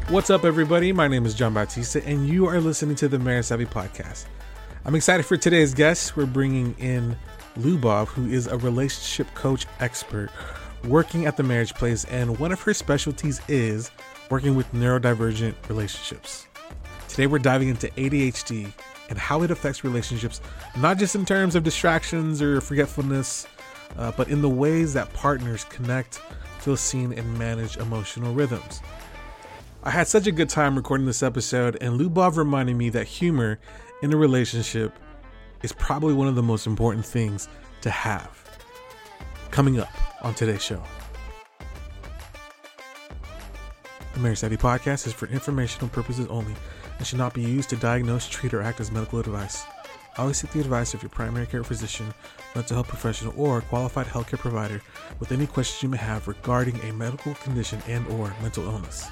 What's up, everybody? My name is John Bautista, and you are listening to the Marriage Savvy Podcast. I'm excited for today's guest. We're bringing in Lubov, who is a relationship coach expert working at the Marriage Place, and one of her specialties is working with neurodivergent relationships. Today, we're diving into ADHD and how it affects relationships, not just in terms of distractions or forgetfulness, but in the ways that partners connect, feel seen, and manage emotional rhythms. I had such a good time recording this episode, and Lubov reminded me that humor in a relationship is probably one of the most important things to have. Coming up on today's show. The Marriage Savvy Podcast is for informational purposes only and should not be used to diagnose, treat, or act as medical advice. Always seek the advice of your primary care physician, mental health professional, or qualified healthcare provider with any questions you may have regarding a medical condition and/or mental illness.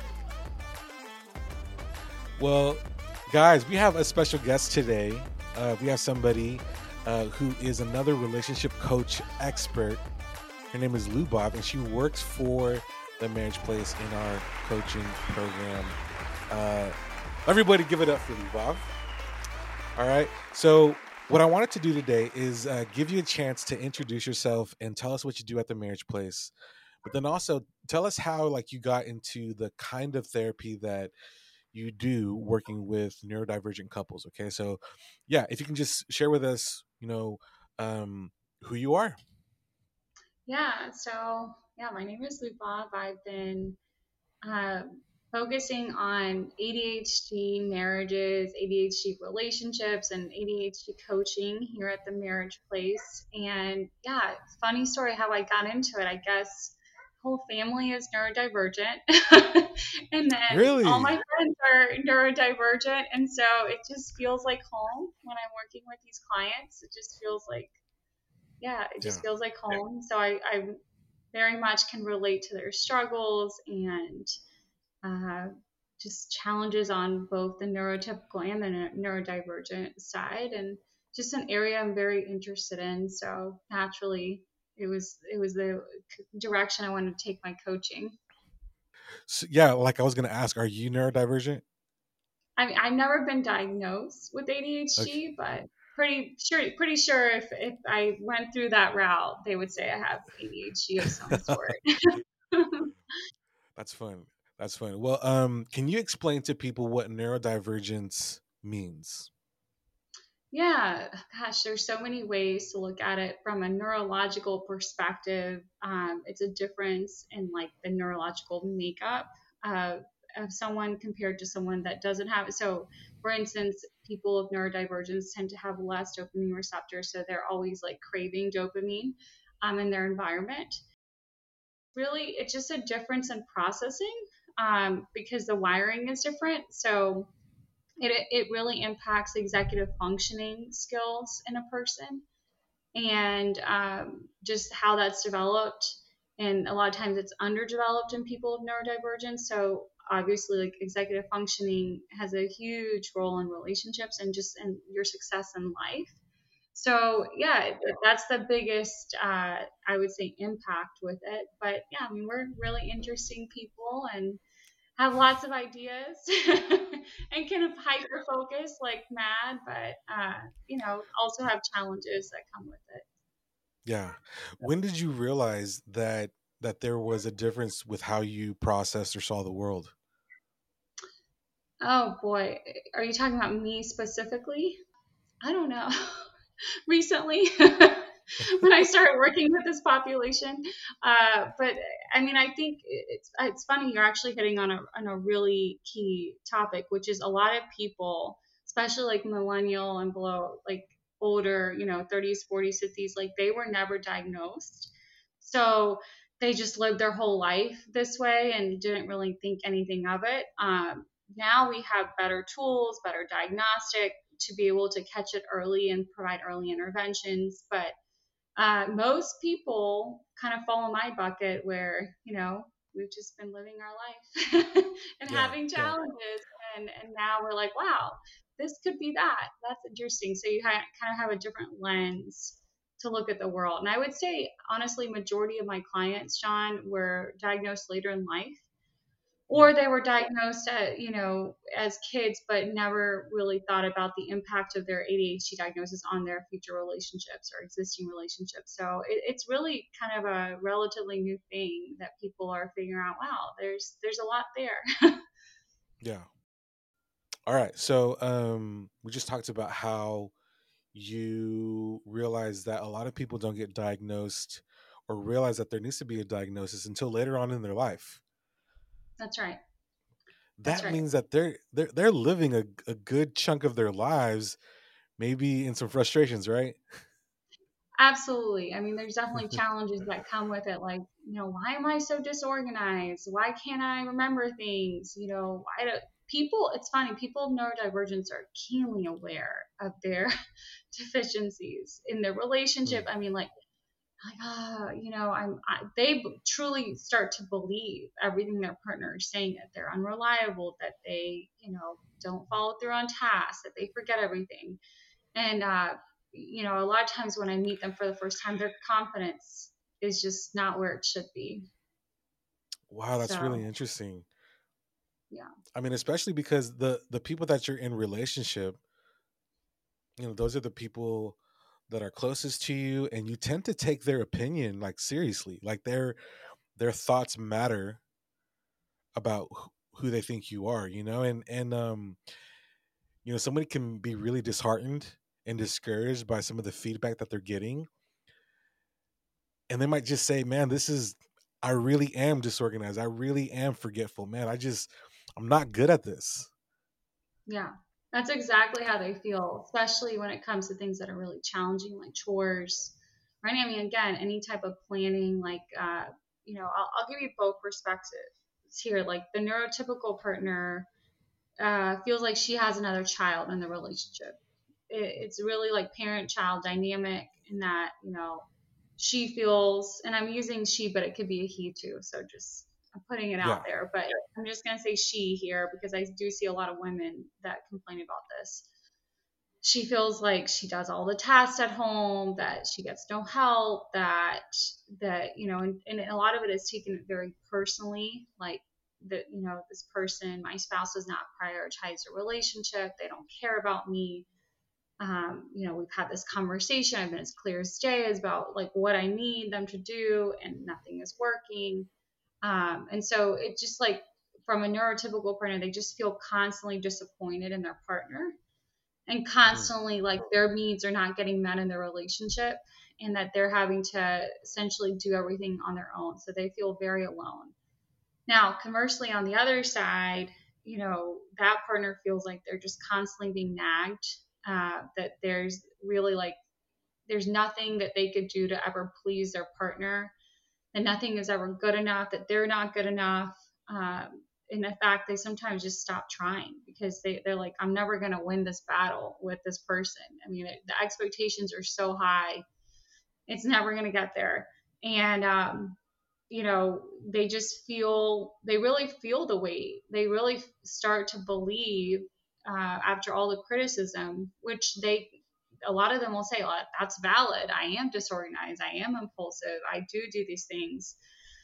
Well, guys, we have a special guest today. We have somebody who is another relationship coach expert. Her name is Lubov, and she works for the Marriage Place in our coaching program. Everybody give it up for Lubov. All right. So what I wanted to do today is give you a chance to introduce yourself and tell us what you do at the Marriage Place. But then also tell us how you got into the kind of therapy that you do working with neurodivergent couples. Okay. So yeah, if you can just share with us, who you are. Yeah. So my name is Lubov. I've been focusing on ADHD marriages, ADHD relationships, and ADHD coaching here at the Marriage Place. And funny story how I got into it. I guess whole family is neurodivergent, and then all Really? my friends are neurodivergent, and so it just feels like home when I'm working with these clients. It just feels like home. So I very much can relate to their struggles and uh, just challenges on both the neurotypical and the neurodivergent side, and just an area I'm very interested in. So naturally, it was the direction I wanted to take my coaching. So, yeah, I was going to ask, are you neurodivergent? I mean, I've never been diagnosed with Okay. ADHD, but pretty sure if I went through that route, they would say I have ADHD of some sort. That's fun. That's fun. Well, can you explain to people what neurodivergence means? Yeah, gosh, there's so many ways to look at it from a neurological perspective. It's a difference in the neurological makeup of someone compared to someone that doesn't have it. So, for instance, people of neurodivergence tend to have less dopamine receptors, so they're always craving dopamine in their environment. Really, it's just a difference in processing because the wiring is different. So it really impacts executive functioning skills in a person, and just how that's developed. And a lot of times it's underdeveloped in people of neurodivergence. So obviously, executive functioning has a huge role in relationships and just in your success in life. So that's the biggest, I would say, impact with it. But I mean, we're really interesting people and have lots of ideas and can hyper focus like mad, but also have challenges that come with it. Yeah. When did you realize that there was a difference with how you processed or saw the world? Oh boy, are you talking about me specifically? I don't know. Recently, when I started working with this population, but I mean, I think it's funny. You're actually hitting on a really key topic, which is a lot of people, especially millennial and below, older, 30s, 40s, 50s, they were never diagnosed, so they just lived their whole life this way and didn't really think anything of it. Now we have better tools, better diagnostic to be able to catch it early and provide early interventions. But most people kind of fall in my bucket where, we've just been living our life and Yeah. having Yeah. challenges. And now we're like, wow, this could be that. That's interesting. So you kind of have a different lens to look at the world. And I would say, honestly, majority of my clients, John, were diagnosed later in life. or they were diagnosed at, as kids, but never really thought about the impact of their ADHD diagnosis on their future relationships or existing relationships. So it's really kind of a relatively new thing that people are figuring out. Wow, there's a lot there. Yeah. All right. So we just talked about how you realize that a lot of people don't get diagnosed or realize that there needs to be a diagnosis until later on in their life. That's right. That's That right. means that they're living a good chunk of their lives, maybe in some frustrations, right? Absolutely. I mean, there's definitely challenges that come with it. Like, why am I so disorganized? Why can't I remember things? Why do people, it's funny, people of neurodivergence are keenly aware of their deficiencies in their relationship. Hmm. I mean, they truly start to believe everything their partner is saying, that they're unreliable, that they, don't follow through on tasks, that they forget everything. And, a lot of times when I meet them for the first time, their confidence is just not where it should be. Wow, that's really So, interesting. yeah. I mean, especially because the people that you're in relationship, those are the people that are closest to you, and you tend to take their opinion like seriously, like their thoughts matter about who they think you are, and somebody can be really disheartened and discouraged by some of the feedback that they're getting, and they might just say, man, I really am disorganized, I really am forgetful, man, I'm not good at this. Yeah. That's exactly how they feel, especially when it comes to things that are really challenging, like chores, right? I mean, again, any type of planning, like, I'll give you both perspectives here. Like, the neurotypical partner feels like she has another child in the relationship. It's really like parent child dynamic in that, she feels, and I'm using she, but it could be a he too. So just, I'm putting it out Yeah. there, but I'm just going to say she here because I do see a lot of women that complain about this. She feels like she does all the tasks at home, that she gets no help, and a lot of it is taken very personally, like that, this person, my spouse, does not prioritize a relationship. They don't care about me. We've had this conversation. I've been as clear as day as about like what I need them to do, and nothing is working. And so it just like, from a neurotypical partner, they just feel constantly disappointed in their partner, and Hmm. constantly like their needs are not getting met in their relationship, and that they're having to essentially do everything on their own. So they feel very alone. Now, conversely, on the other side, that partner feels like they're just constantly being nagged, that there's really like, there's nothing that they could do to ever please their partner, that nothing is ever good enough, that they're not good enough. In fact, they sometimes just stop trying because they're like, I'm never going to win this battle with this person. I mean, the expectations are so high, it's never going to get there. And, they just they really feel the weight. They really start to believe, after all the criticism, which a lot of them will say, well, that's valid. I am disorganized. I am impulsive. I do these things.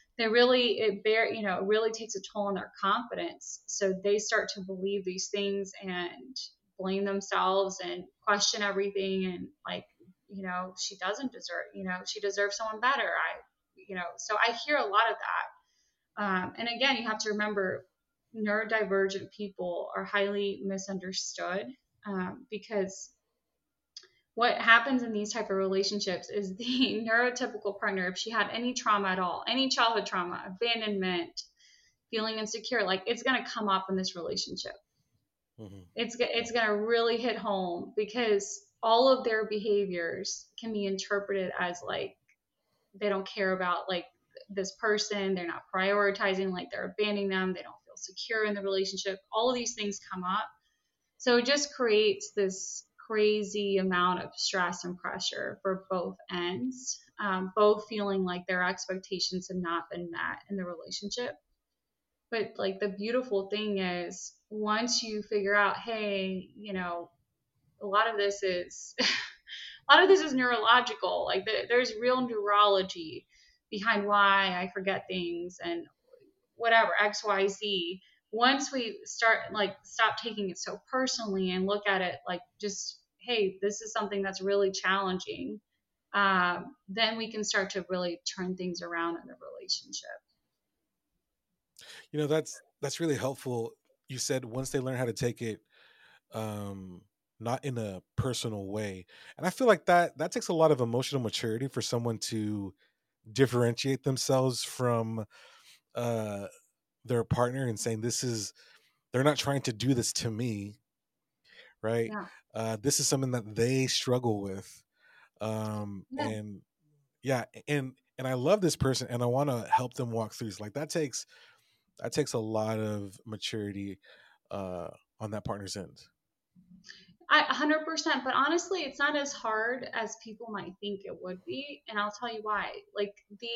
It really takes a toll on their confidence. So they start to believe these things and blame themselves and question everything. And like, she doesn't deserve, she deserves someone better. So I hear a lot of that. And again, you have to remember, neurodivergent people are highly misunderstood, because what happens in these type of relationships is the neurotypical partner, if she had any trauma at all, any childhood trauma, abandonment, feeling insecure, like, it's going to come up in this relationship. Hmm. It's going to really hit home, because all of their behaviors can be interpreted as like, they don't care about like this person, they're not prioritizing, like they're abandoning them, they don't feel secure in the relationship. All of these things come up. So it just creates this crazy amount of stress and pressure for both ends, both feeling like their expectations have not been met in the relationship. But like, the beautiful thing is, once you figure out, hey, a lot of this is a lot of this is neurological. Like, there's real neurology behind why I forget things, and whatever, XYZ. Once we start like stop taking it so personally and look at it like just, hey, this is something that's really challenging, then we can start to really turn things around in the relationship. That's really helpful. You said once they learn how to take it, um, not in a personal way, and I feel like that takes a lot of emotional maturity for someone to differentiate themselves from uh their partner and saying this is they're not trying to do this to me, right? Yeah. This is something that they struggle with, Yeah. and yeah, and I love this person and I want to help them walk through. Like that takes a lot of maturity uh on that partner's end. 100%. But honestly, it's not as hard as people might think it would be. And I'll tell you why. Like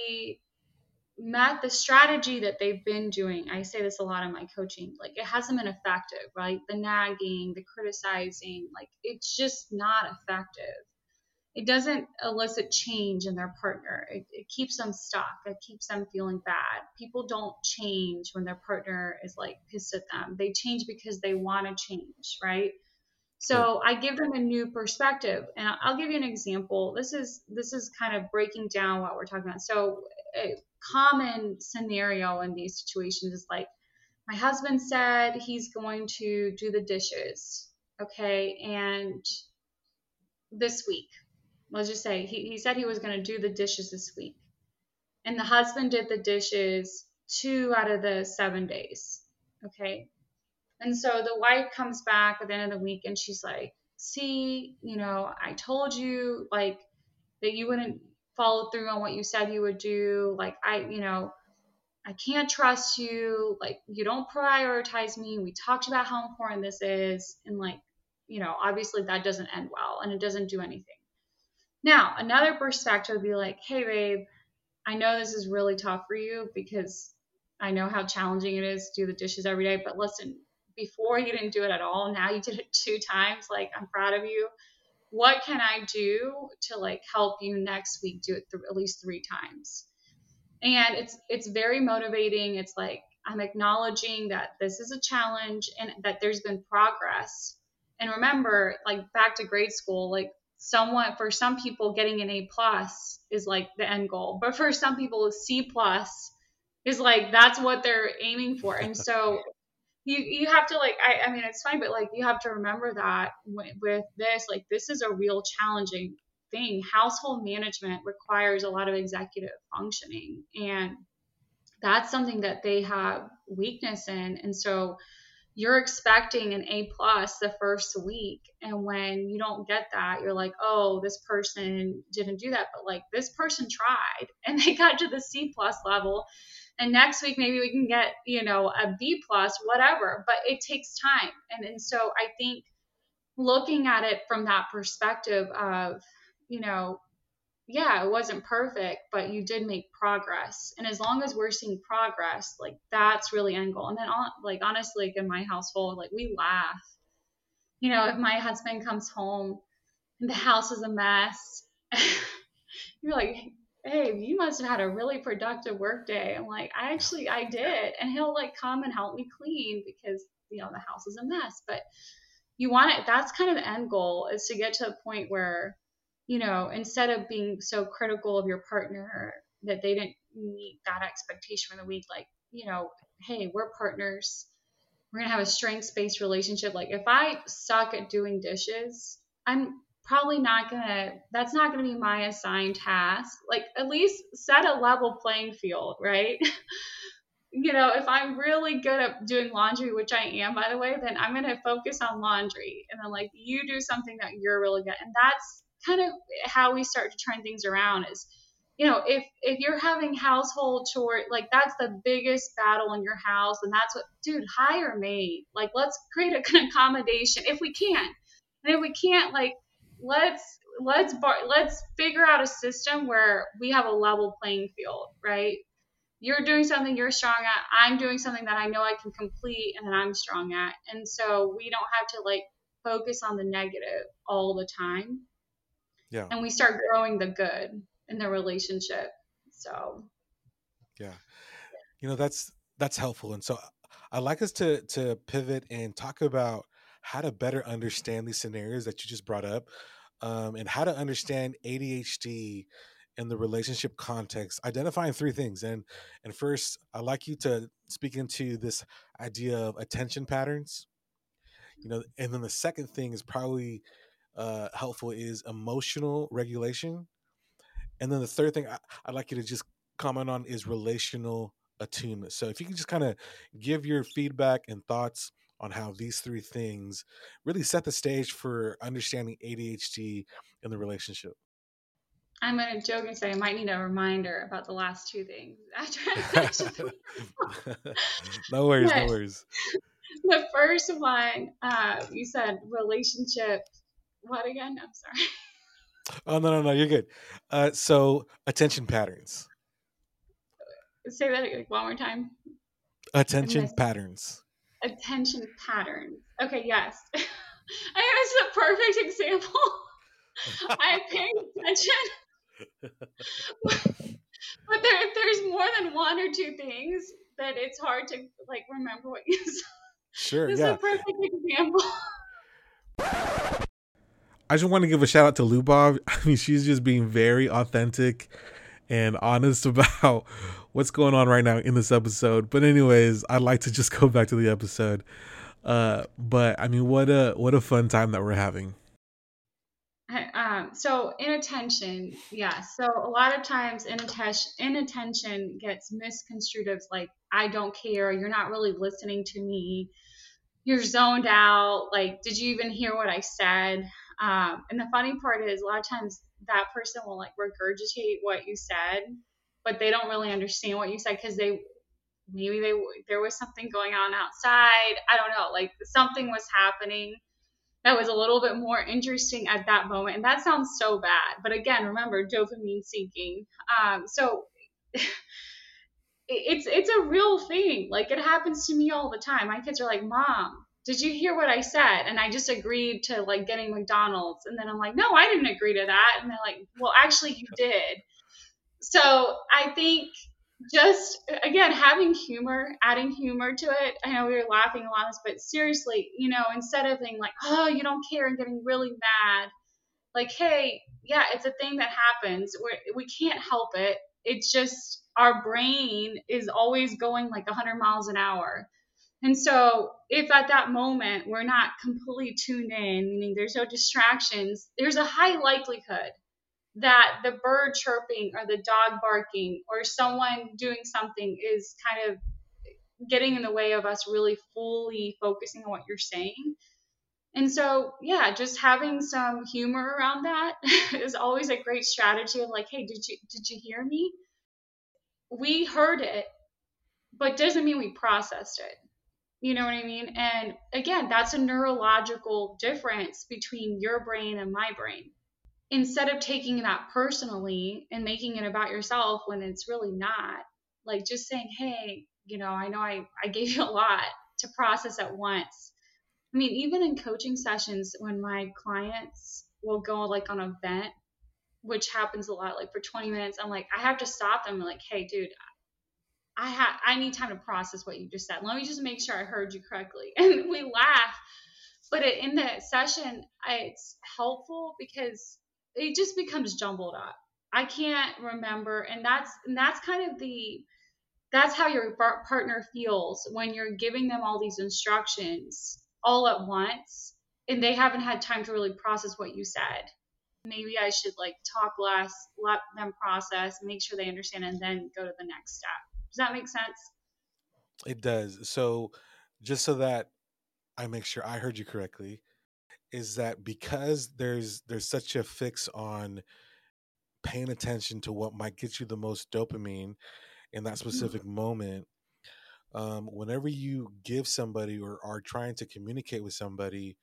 the strategy that they've been doing, I say this a lot in my coaching, like it hasn't been effective, right? The nagging, the criticizing, like it's just not effective. It doesn't elicit change in their partner. It keeps them stuck. It keeps them feeling bad. People don't change when their partner is like pissed at them. They change because they want to change, right? Right. So I give them a new perspective, and I'll give you an example. This is kind of breaking down what we're talking about. So a common scenario in these situations is like my husband said he's going to do the dishes, okay, and this week, let's just say he said he was going to do the dishes this week, and the husband did the dishes 2 out of the 7 days, okay. And so the wife comes back at the end of the week and she's like, see, I told you like that you wouldn't follow through on what you said you would do. Like, I can't trust you. Like, you don't prioritize me. We talked about how important this is. And like, obviously that doesn't end well and it doesn't do anything. Now, another perspective would be like, hey, babe, I know this is really tough for you because I know how challenging it is to do the dishes every day. But listen, before you didn't do it at all. Now you did it 2 times. Like, I'm proud of you. What can I do to like help you next week do it at least 3 times? And it's very motivating. It's like I'm acknowledging that this is a challenge and that there's been progress. And remember, like back to grade school, like for some people getting an A+ is like the end goal, but for some people a C+ is like that's what they're aiming for. And so you have to like I mean it's fine, but like you have to remember that with this, like this is a real challenging thing. Household management requires a lot of executive functioning, and that's something that they have weakness in. And so you're expecting an A+ the first week, and when you don't get that, you're like, oh, this person didn't do that, but like this person tried and they got to the C+ level, and next week maybe we can get a B+, whatever, but it takes time. And so I think looking at it from that perspective of, you know yeah, it wasn't perfect, but you did make progress. And as long as we're seeing progress, like that's really end goal. And then like honestly, like in my household, like we laugh. If my husband comes home and the house is a mess, you're like, hey, you must have had a really productive work day. I'm like, I did. And he'll like come and help me clean because the house is a mess. But you want it, that's kind of the end goal, is to get to a point where instead of being so critical of your partner that they didn't meet that expectation for the week, like, hey, we're partners. We're going to have a strengths based relationship. Like, if I suck at doing dishes, I'm probably not going to, that's not going to be my assigned task. Like, at least set a level playing field, right? If I'm really good at doing laundry, which I am, by the way, then I'm going to focus on laundry. And then, like, you do something that you're really good at. And that's kind of how we start to turn things around is, if you're having household chore, like, that's the biggest battle in your house. And that's what, dude, hire a maid. Like, let's create an accommodation if we can. And if we can't, like, let's figure out a system where we have a level playing field, right? You're doing something you're strong at. I'm doing something that I know I can complete and that I'm strong at. And so we don't have to like focus on the negative all the time. Yeah. And we start growing the good in the relationship. So Yeah. That's That's helpful. And so I'd like us to pivot and talk about how to better understand these scenarios that you just brought up, and how to understand ADHD in the relationship context, identifying three things. And first, I'd like you to speak into this idea of attention patterns. And then the second thing is probably helpful is emotional regulation. And then the third thing I'd like you to just comment on is relational attunement. So if you can just kind of give your feedback and thoughts on how these three things really set the stage for understanding ADHD in the relationship. I'm going to joke and say I might need a reminder about the last two things after I finish. No worries, no But worries. the first one, you said relationship. What again? I'm sorry. Oh, no, you're good. So attention patterns. Say that one more time. Attention patterns. Attention patterns. Okay, yes. I think this is a perfect example. I pay attention. But if there's more than one or two things, that it's hard to like remember what you said. Sure, This yeah. is a perfect example. I just want to give a shout out to Lubov. I mean, she's just being very authentic and honest about what's going on right now in this episode. But anyways, I'd like to just go back to the episode. But I mean, what a fun time that we're having. So inattention, yeah. So a lot of times inattention gets misconstrued as like, I don't care, you're not really listening to me, you're zoned out, like, did you even hear what I said? And the funny part is a lot of times that person will like regurgitate what you said, but they don't really understand what you said because there was something going on outside. I don't know, like something was happening that was a little bit more interesting at that moment. And that sounds so bad. But again, remember dopamine seeking. So it's a real thing. Like it happens to me all the time. My kids are like, Mom, did you hear what I said? And I just agreed to like getting McDonald's. And then I'm like, no, I didn't agree to that. And they're like, well, actually you did. So I think just again having humor, adding humor to it. I know we were laughing a lot, but seriously, instead of being like, oh, you don't care and getting really mad, like, hey, yeah, it's a thing that happens. We can't help it. It's just our brain is always going like 100 miles an hour. And so if at that moment we're not completely tuned in, meaning there's no distractions, there's a high likelihood that the bird chirping or the dog barking or someone doing something is kind of getting in the way of us really fully focusing on what you're saying. And so, yeah, just having some humor around that is always a great strategy of like, hey, did you hear me? We heard it, but doesn't mean we processed it. You know what I mean? And again, that's a neurological difference between your brain and my brain. Instead of taking that personally and making it about yourself when it's really not, like just saying, hey, I know I gave you a lot to process at once. I mean, even in coaching sessions, when my clients will go like on a vent, which happens a lot, like for 20 minutes, I'm like, I have to stop them. I'm like, hey, dude, I need time to process what you just said. Let me just make sure I heard you correctly. And we laugh, but in the session, it's helpful because it just becomes jumbled up. I can't remember, and that's kind of that's how your partner feels when you're giving them all these instructions all at once, and they haven't had time to really process what you said. Maybe I should like talk less, let them process, make sure they understand, and then go to the next step. Does that make sense? It does. So just so that I make sure I heard you correctly, is that because there's such a fix on paying attention to what might get you the most dopamine in that specific moment, whenever you give somebody or are trying to communicate with somebody,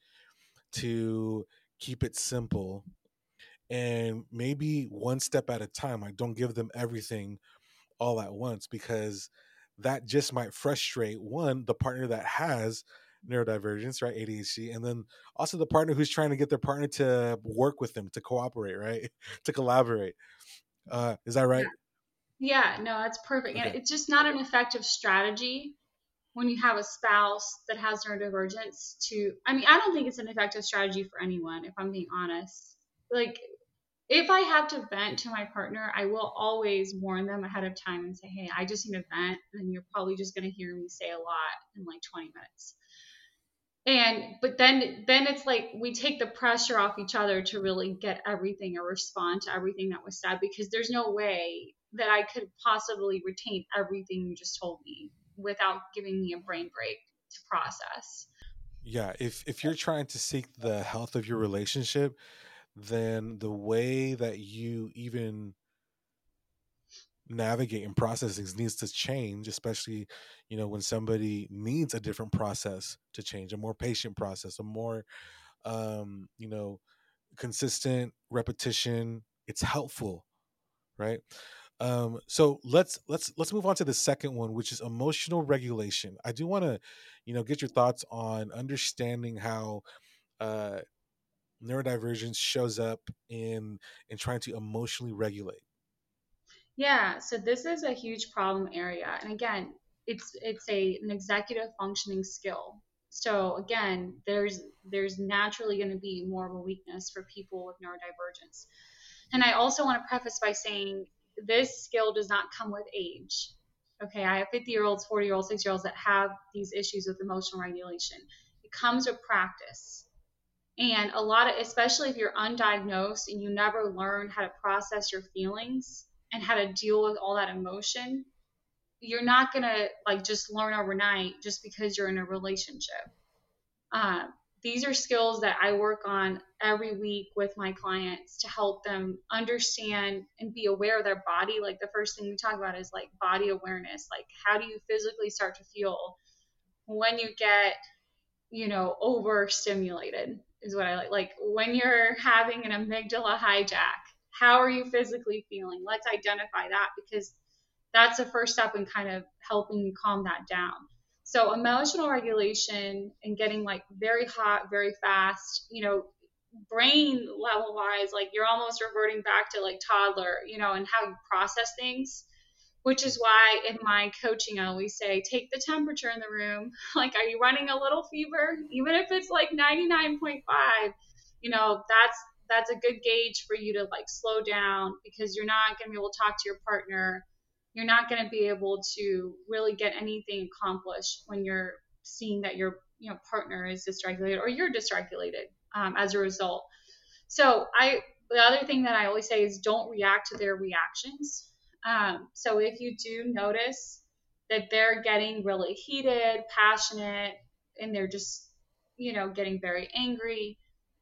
to keep it simple and maybe one step at a time. Like, don't give them everything all at once, because that just might frustrate the partner that has neurodivergence, right? ADHD, and then also the partner who's trying to get their partner to work with them, to cooperate, right? To collaborate. Is that right? Yeah, no, that's perfect. And Okay. it's just not an effective strategy when you have a spouse that has neurodivergence to, I mean, I don't think it's an effective strategy for anyone, if I'm being honest. Like, if I have to vent to my partner, I will always warn them ahead of time and say, hey, I just need to vent. And you're probably just going to hear me say a lot in like 20 minutes. And, but then it's like we take the pressure off each other to really get everything or respond to everything that was said, because there's no way that I could possibly retain everything you just told me without giving me a brain break to process. Yeah, if you're trying to seek the health of your relationship, then the way that you even navigate and process things needs to change, especially, when somebody needs a different process to change, a more patient process, a more consistent repetition. It's helpful, right? So let's move on to the second one, which is emotional regulation. I do want to, get your thoughts on understanding how uh neurodivergence shows up in trying to emotionally regulate. Yeah, so this is a huge problem area. And again, it's an executive functioning skill. So again, there's naturally going to be more of a weakness for people with neurodivergence. And I also want to preface by saying this skill does not come with age. Okay, I have 50-year-olds, 40-year-olds, 60-year-olds that have these issues with emotional regulation. It comes with practice. And a lot of, especially if you're undiagnosed and you never learn how to process your feelings and how to deal with all that emotion, you're not going to like just learn overnight just because you're in a relationship. Uh, these are skills that I work on every week with my clients to help them understand and be aware of their body. Like the first thing we talk about is like body awareness. Like, how do you physically start to feel when you get, overstimulated is what I like. Like when you're having an amygdala hijack, how are you physically feeling? Let's identify that, because that's the first step in kind of helping you calm that down. So emotional regulation and getting like very hot, very fast, brain level wise, like you're almost reverting back to like toddler, and how you process things, which is why in my coaching I always say take the temperature in the room. Like, are you running a little fever? Even if it's like 99.5, that's a good gauge for you to like slow down, because you're not going to be able to talk to your partner. You're not going to be able to really get anything accomplished when you're seeing that your partner is dysregulated or you're dysregulated as a result. So the other thing that I always say is don't react to their reactions. So if you do notice that they're getting really heated, passionate, and they're just, getting very angry,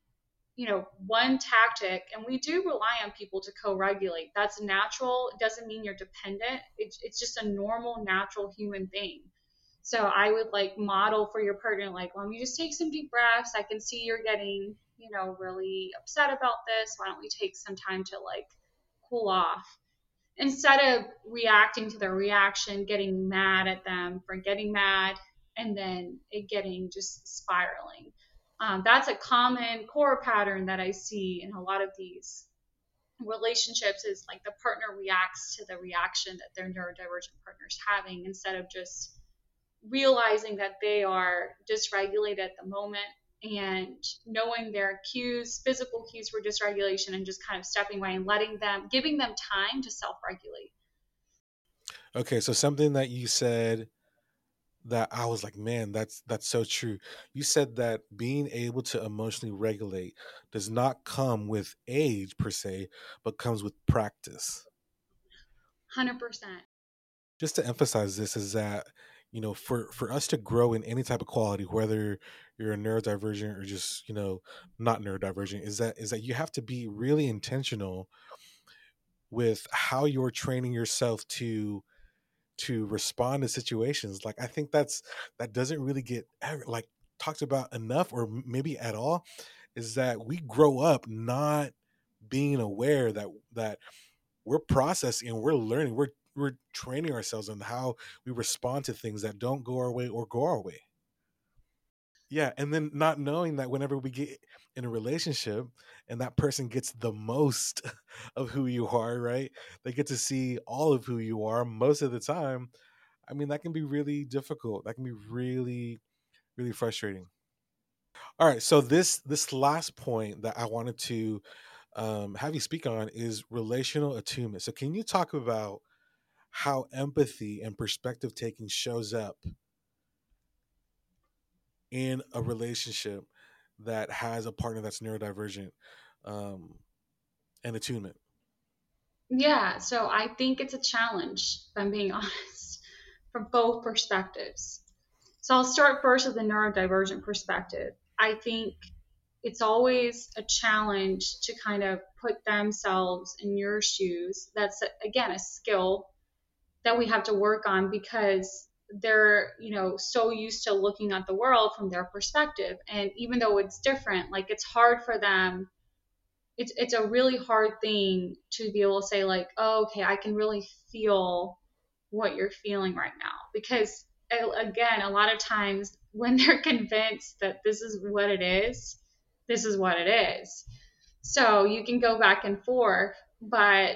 one tactic, and we do rely on people to co-regulate. That's natural. It doesn't mean you're dependent. It's just a normal, natural human thing. So I would like model for your partner, like, let me just take some deep breaths. I can see you're getting, really upset about this. Why don't we take some time to like cool off? Instead of reacting to their reaction, getting mad at them for getting mad, and then it getting just spiraling. That's a common core pattern that I see in a lot of these relationships, is like the partner reacts to the reaction that their neurodivergent partner's having, instead of just realizing that they are dysregulated at the moment and knowing their cues, physical cues for dysregulation, and just kind of stepping away and giving them time to self regulate. Okay, so something that you said that I was like, man, that's so true. You said that being able to emotionally regulate does not come with age per se, but comes with practice. 100%. Just to emphasize this is that, for us to grow in any type of quality, whether you're a neurodivergent or just, not neurodivergent, is that you have to be really intentional with how you're training yourself to respond to situations. Like I think that doesn't really get like talked about enough, or maybe at all, is that we grow up not being aware that we're processing and we're learning, we're training ourselves on how we respond to things that don't go our way or go our way. Yeah, and then not knowing that whenever we get in a relationship and that person gets the most of who you are, right? They get to see all of who you are most of the time. I mean, that can be really difficult. That can be really, really frustrating. All right, so this last point that I wanted to have you speak on is relational attunement. So, can you talk about how empathy and perspective taking shows up in a relationship that has a partner that's neurodivergent um, and attunement? Yeah, so I think it's a challenge, if I'm being honest, from both perspectives. So I'll start first with the neurodivergent perspective. I think it's always a challenge to kind of put themselves in your shoes. That's, again, a skill that we have to work on because they're, so used to looking at the world from their perspective. And even though it's different, like it's hard for them. It's a really hard thing to be able to say like, oh, okay, I can really feel what you're feeling right now. Because again, a lot of times when they're convinced that this is what it is, this is what it is. So you can go back and forth, but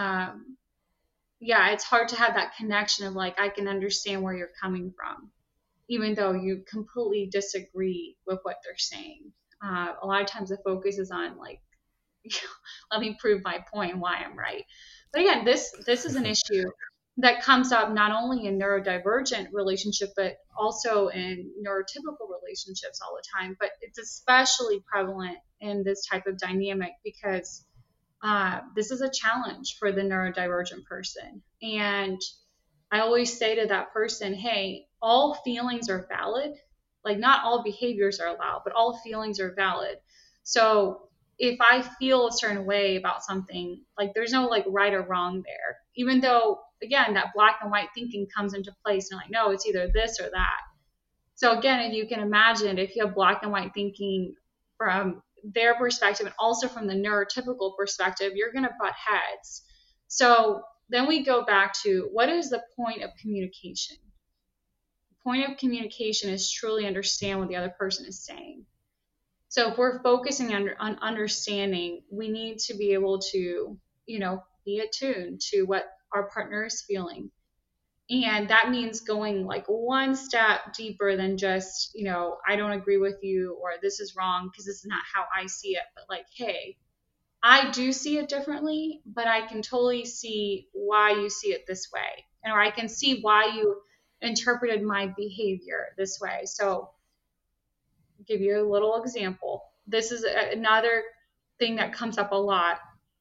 yeah, it's hard to have that connection of like, I can understand where you're coming from, even though you completely disagree with what they're saying. A lot of times the focus is on like, let me prove my point and why I'm right. But again, this is an issue that comes up not only in neurodivergent relationship, but also in neurotypical relationships all the time. But it's especially prevalent in this type of dynamic because this is a challenge for the neurodivergent person. And I always say to that person, hey, all feelings are valid. Like, not all behaviors are allowed, but all feelings are valid. So if I feel a certain way about something, like there's no like right or wrong there. Even though, again, that black and white thinking comes into place and like, no, it's either this or that. So again, if you can imagine, if you have black and white thinking from their perspective and also from the neurotypical perspective, you're going to butt heads. So then we go back to what is the point of communication? The point of communication is truly understand what the other person is saying. So if we're focusing on understanding, we need to be able to, be attuned to what our partner is feeling. And that means going like one step deeper than just, I don't agree with you or this is wrong because this is not how I see it. But like, hey, I do see it differently, but I can totally see why you see it this way. Or I can see why you interpreted my behavior this way. So I'll give you a little example. This is another thing that comes up a lot.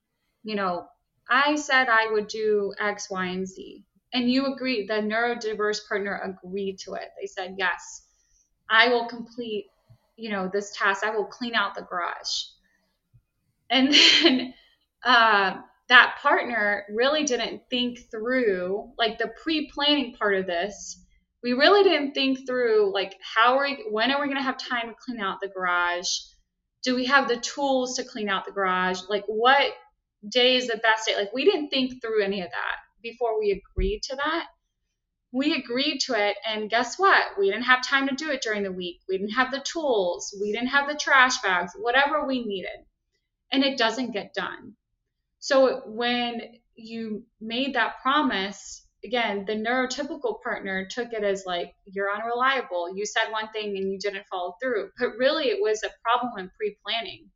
I said I would do X, Y, and Z. And you agreed, the neurodiverse partner agreed to it. They said, yes, I will complete, this task. I will clean out the garage. And then that partner really didn't think through, like the pre-planning part of this. We really didn't think through, like, when are we going to have time to clean out the garage? Do we have the tools to clean out the garage? Like, what day is the best day? Like, we didn't think through any of that before we agreed to that. We agreed to it, and guess what? We didn't have time to do it during the week. We didn't have the tools. We didn't have the trash bags, whatever we needed. And it doesn't get done. So when you made that promise, again, the neurotypical partner took it as like, you're unreliable. You said one thing and you didn't follow through. But really, it was a problem in pre-planning.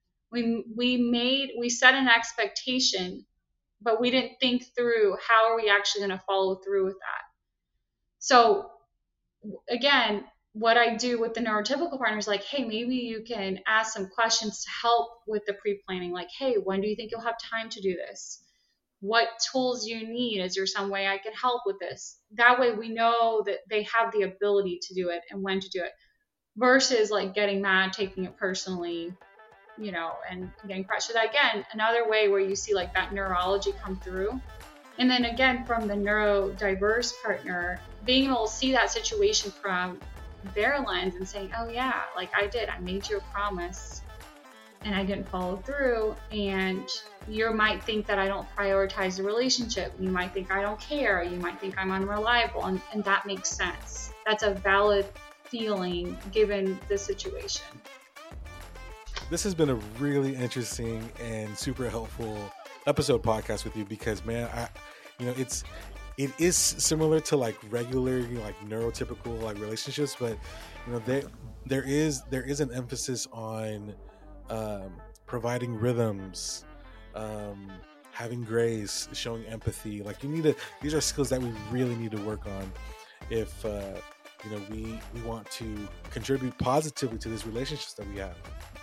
We set an expectation, but we didn't think through how are we actually going to follow through with that. So again, what I do with the neurotypical partner is like, hey, maybe you can ask some questions to help with the pre-planning. Like, hey, when do you think you'll have time to do this? What tools do you need? Is there some way I can help with this? That way we know that they have the ability to do it and when to do it versus like getting mad, taking it personally, and getting pressured. Again, another way where you see like that neurology come through. And then again, from the neurodiverse partner, being able to see that situation from their lens and saying, oh yeah, like I made you a promise and I didn't follow through. And you might think that I don't prioritize the relationship. You might think I don't care. You might think I'm unreliable. And that makes sense. That's a valid feeling given the situation. This has been a really interesting and super helpful episode podcast with you because, man, it is similar to like regular, like neurotypical like relationships, but there is an emphasis on providing rhythms, having grace, showing empathy. Like these are skills that we really need to work on if we want to contribute positively to these relationships that we have.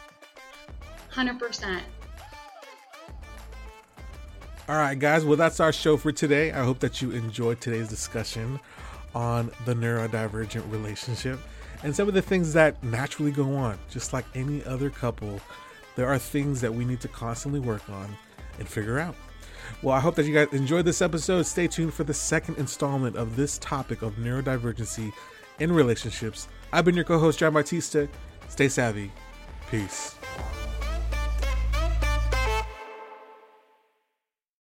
100%. All right, guys. Well, that's our show for today. I hope that you enjoyed today's discussion on the neurodivergent relationship and some of the things that naturally go on. Just like any other couple, there are things that we need to constantly work on and figure out. Well, I hope that you guys enjoyed this episode. Stay tuned for the second installment of this topic of neurodivergency in relationships. I've been your co-host, John Batista. Stay savvy. Peace.